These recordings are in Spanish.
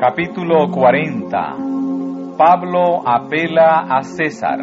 Capítulo 40. Pablo apela a César.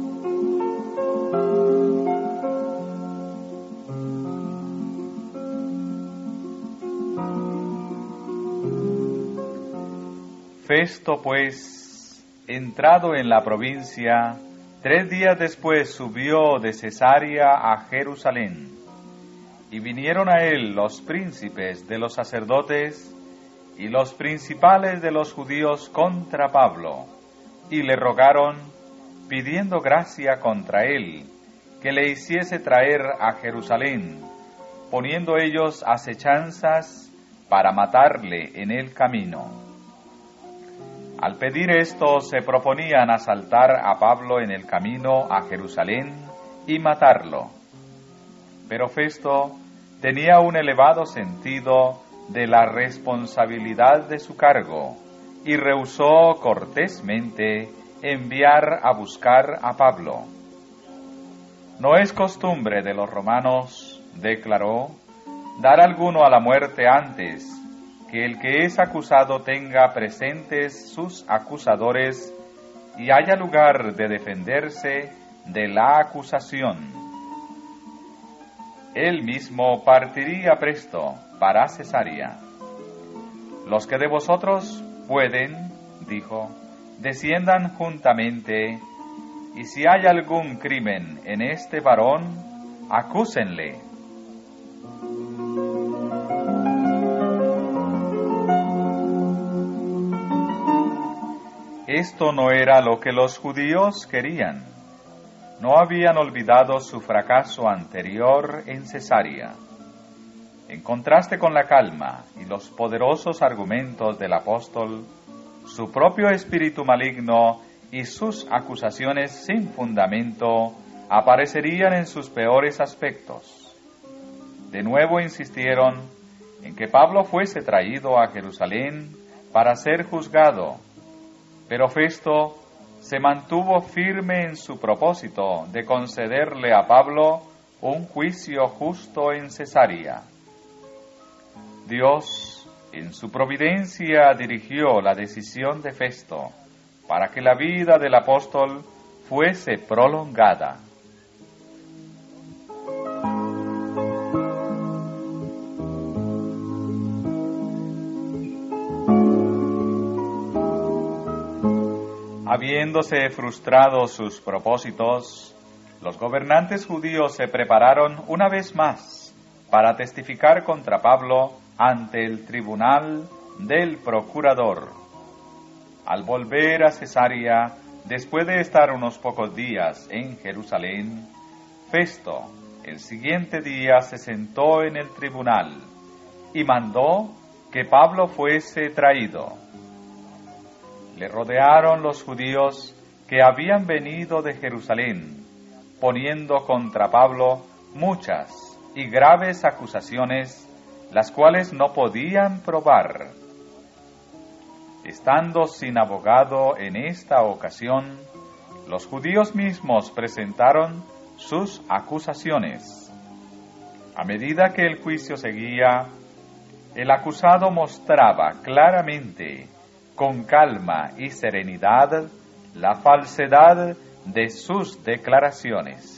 Festo, pues, entrado en la provincia, 3 días después subió de Cesarea a Jerusalén, y vinieron a él los príncipes de los sacerdotes y los principales de los judíos contra Pablo, y le rogaron, pidiendo gracia contra él, que le hiciese traer a Jerusalén, poniendo ellos acechanzas para matarle en el camino. Al pedir esto, se proponían asaltar a Pablo en el camino a Jerusalén y matarlo. Pero Festo tenía un elevado sentido de la responsabilidad de su cargo, y rehusó cortésmente enviar a buscar a Pablo. No es costumbre de los romanos, declaró, dar alguno a la muerte antes que el que es acusado tenga presentes sus acusadores y haya lugar de defenderse de la acusación. Él mismo partiría presto para Cesarea. Los que de vosotros pueden, dijo, desciendan juntamente, y si hay algún crimen en este varón, acúsenle. Esto no era lo que los judíos querían. No habían olvidado su fracaso anterior en Cesarea. En contraste con la calma y los poderosos argumentos del apóstol, su propio espíritu maligno y sus acusaciones sin fundamento aparecerían en sus peores aspectos. De nuevo insistieron en que Pablo fuese traído a Jerusalén para ser juzgado, pero Festo se mantuvo firme en su propósito de concederle a Pablo un juicio justo en Cesarea. Dios, en su providencia, dirigió la decisión de Festo para que la vida del apóstol fuese prolongada. Habiéndose frustrado sus propósitos, los gobernantes judíos se prepararon una vez más para testificar contra Pablo ante el tribunal del procurador. Al volver a Cesarea, después de estar unos pocos días en Jerusalén, Festo, el siguiente día, se sentó en el tribunal y mandó que Pablo fuese traído. Le rodearon los judíos que habían venido de Jerusalén, poniendo contra Pablo muchas y graves acusaciones, las cuales no podían probar. Estando sin abogado en esta ocasión, los judíos mismos presentaron sus acusaciones. A medida que el juicio seguía, el acusado mostraba claramente, con calma y serenidad, la falsedad de sus declaraciones.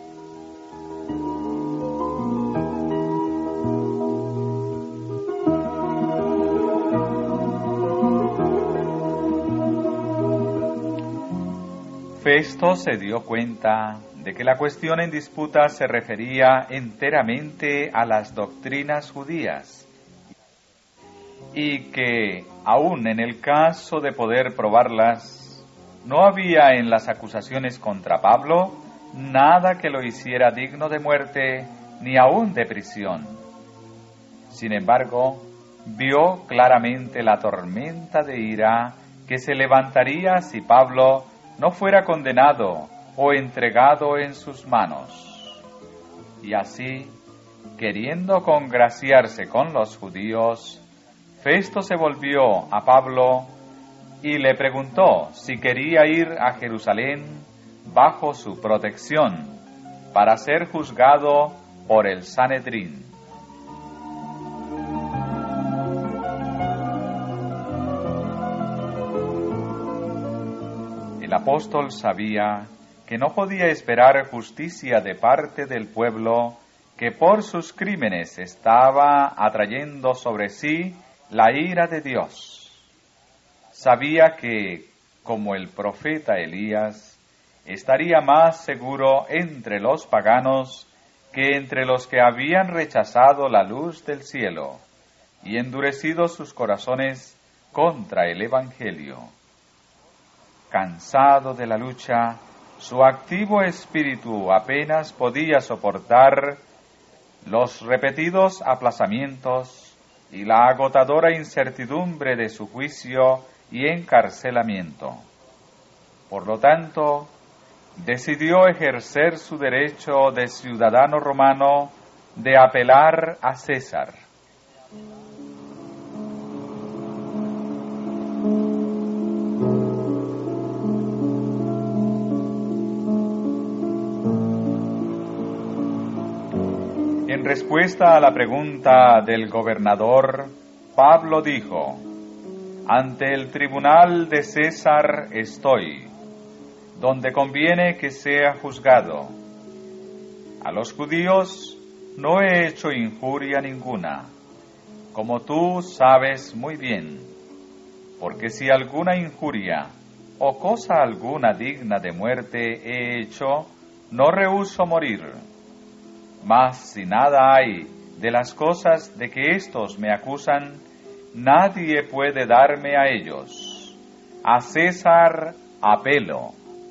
Festo se dio cuenta de que la cuestión en disputa se refería enteramente a las doctrinas judías y que, aun en el caso de poder probarlas, no había en las acusaciones contra Pablo nada que lo hiciera digno de muerte ni aun de prisión. Sin embargo, vio claramente la tormenta de ira que se levantaría si Pablo no fuera condenado o entregado en sus manos. Y así, queriendo congraciarse con los judíos, Festo se volvió a Pablo y le preguntó si quería ir a Jerusalén bajo su protección para ser juzgado por el Sanedrín. El apóstol sabía que no podía esperar justicia de parte del pueblo que por sus crímenes estaba atrayendo sobre sí la ira de Dios. Sabía que, como el profeta Elías, estaría más seguro entre los paganos que entre los que habían rechazado la luz del cielo y endurecido sus corazones contra el Evangelio. Cansado de la lucha, su activo espíritu apenas podía soportar los repetidos aplazamientos y la agotadora incertidumbre de su juicio y encarcelamiento. Por lo tanto, decidió ejercer su derecho de ciudadano romano de apelar a César. En respuesta a la pregunta del gobernador, Pablo dijo: «Ante el tribunal de César estoy, donde conviene que sea juzgado. A los judíos no he hecho injuria ninguna, como tú sabes muy bien, porque si alguna injuria o cosa alguna digna de muerte he hecho, no rehúso morir. Mas si nada hay de las cosas de que éstos me acusan, nadie puede darme a ellos. A César apelo».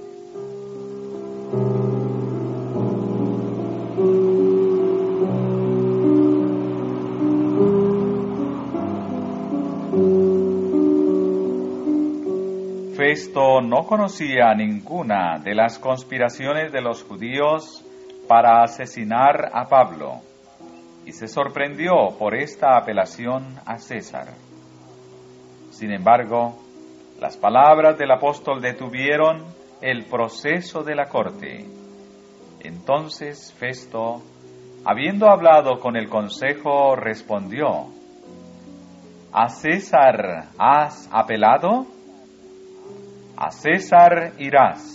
Festo no conocía ninguna de las conspiraciones de los judíos para asesinar a Pablo, y se sorprendió por esta apelación a César. Sin embargo, las palabras del apóstol detuvieron el proceso de la corte. Entonces Festo, habiendo hablado con el consejo, respondió: «¿A César has apelado? A César irás».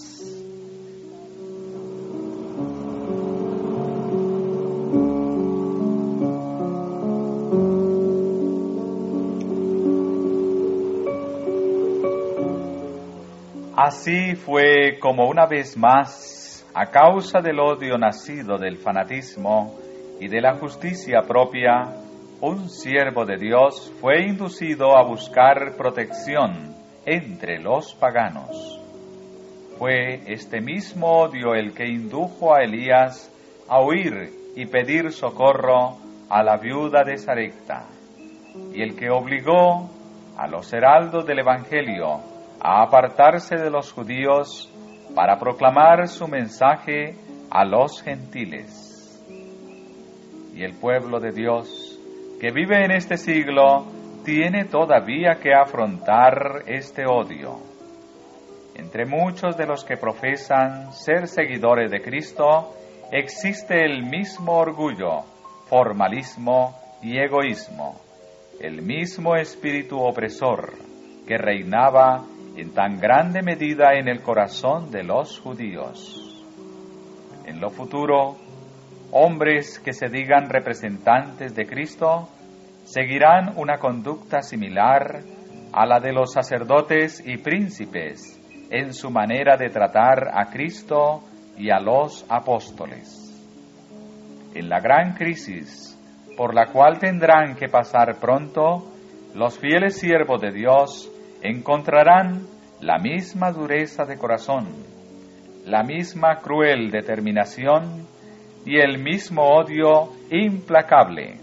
Así fue como una vez más, a causa del odio nacido del fanatismo y de la justicia propia, un siervo de Dios fue inducido a buscar protección entre los paganos. Fue este mismo odio el que indujo a Elías a huir y pedir socorro a la viuda de Sarepta, y el que obligó a los heraldos del Evangelio a apartarse de los judíos para proclamar su mensaje a los gentiles. Y el pueblo de Dios, que vive en este siglo, tiene todavía que afrontar este odio. Entre muchos de los que profesan ser seguidores de Cristo, existe el mismo orgullo, formalismo y egoísmo, el mismo espíritu opresor que reinaba en tan grande medida en el corazón de los judíos. En lo futuro, hombres que se digan representantes de Cristo seguirán una conducta similar a la de los sacerdotes y príncipes en su manera de tratar a Cristo y a los apóstoles. En la gran crisis por la cual tendrán que pasar pronto, los fieles siervos de Dios encontrarán la misma dureza de corazón, la misma cruel determinación y el mismo odio implacable.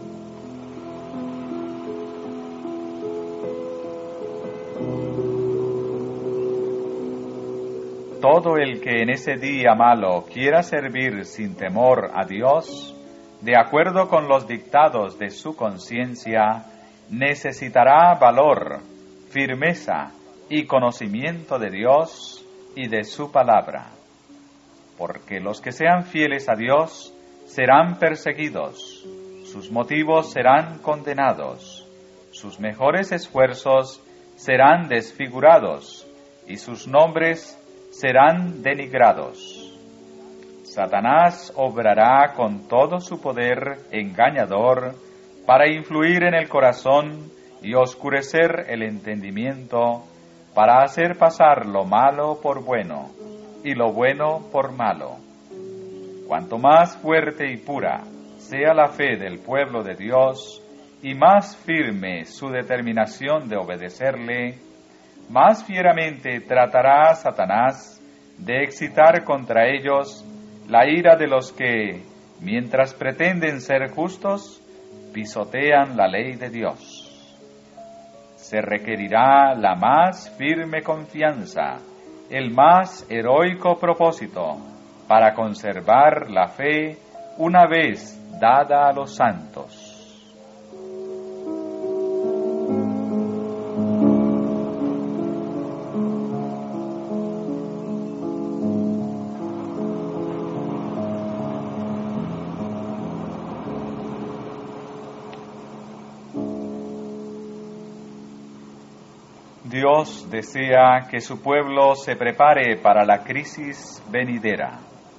Todo el que en ese día malo quiera servir sin temor a Dios, de acuerdo con los dictados de su conciencia, necesitará valor, firmeza y conocimiento de Dios y de su palabra. Porque los que sean fieles a Dios serán perseguidos, sus motivos serán condenados, sus mejores esfuerzos serán desfigurados, y sus nombres serán denigrados. Satanás obrará con todo su poder engañador para influir en el corazón y oscurecer el entendimiento, para hacer pasar lo malo por bueno y lo bueno por malo. Cuanto más fuerte y pura sea la fe del pueblo de Dios y más firme su determinación de obedecerle, más fieramente tratará Satanás de excitar contra ellos la ira de los que, mientras pretenden ser justos, pisotean la ley de Dios. Se requerirá la más firme confianza, el más heroico propósito, para conservar la fe una vez dada a los santos. Dios desea que su pueblo se prepare para la crisis venidera.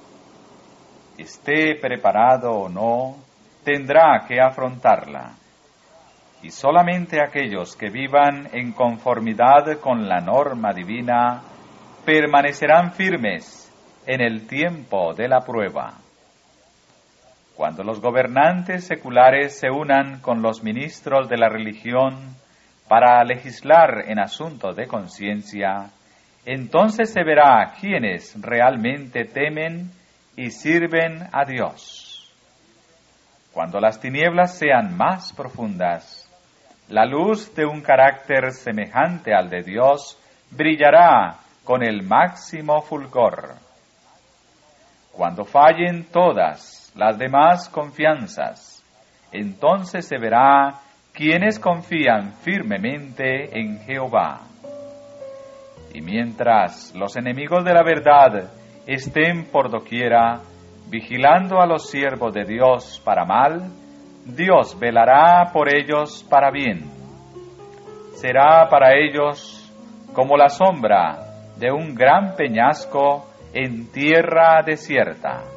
Esté preparado o no, tendrá que afrontarla. Y solamente aquellos que vivan en conformidad con la norma divina permanecerán firmes en el tiempo de la prueba. Cuando los gobernantes seculares se unan con los ministros de la religión para legislar en asuntos de conciencia, entonces se verá quiénes realmente temen y sirven a Dios. Cuando las tinieblas sean más profundas, la luz de un carácter semejante al de Dios brillará con el máximo fulgor. Cuando fallen todas las demás confianzas, entonces se verá quienes confían firmemente en Jehová. Y mientras los enemigos de la verdad estén por doquiera, vigilando a los siervos de Dios para mal, Dios velará por ellos para bien. Será para ellos como la sombra de un gran peñasco en tierra desierta.